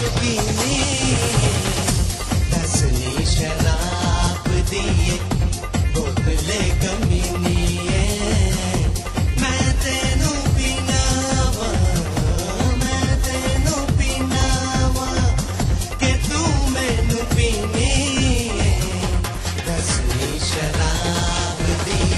पीनी असली शराब दिए बोतले कमीनी मैं तेनू पीना वा मैं तेनू पीना वा कि तू मैनू पीनी असली शराब दिए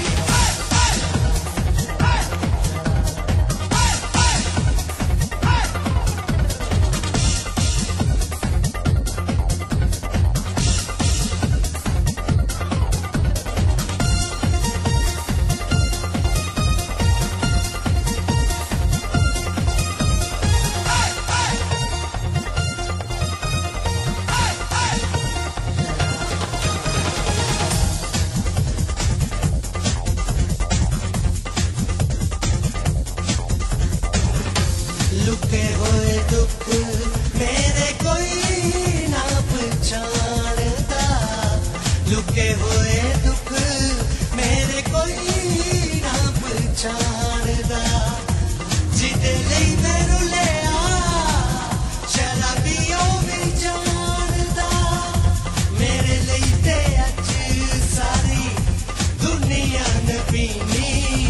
लुके हुए दुख मेरे कोई ना पहचानता लुके हुए दुख मेरे कोई ना पहचानता जिदे लई मैं रुलिया शराबियों भी जानदा मेरे लई ते अज सारी दुनिया ने पीनी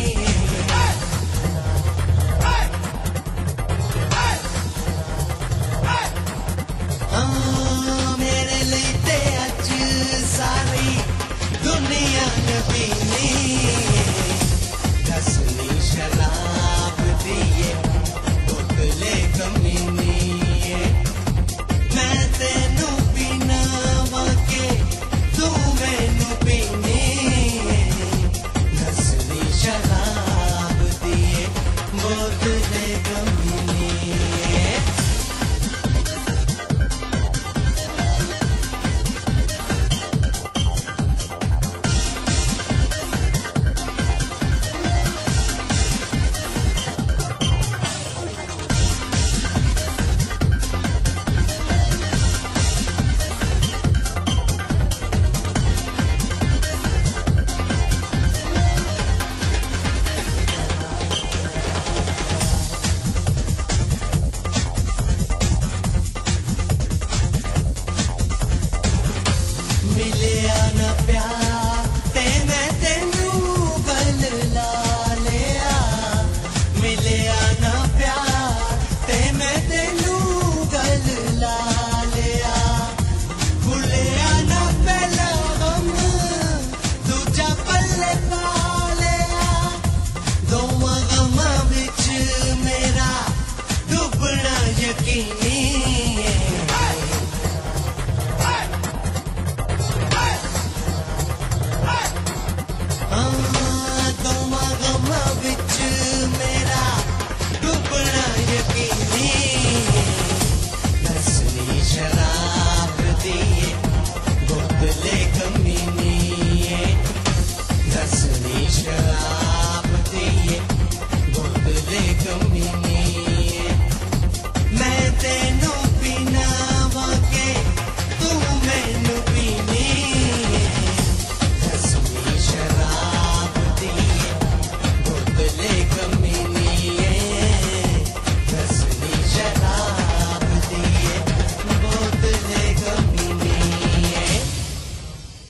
मेरे लिए ते अज सारी दुनिया ने पीनी असली शराब दिए बोतले कमीनी मैं तेनू पीना वा के तू मैनू पीनी असली शराब दिए बोतले कमीनी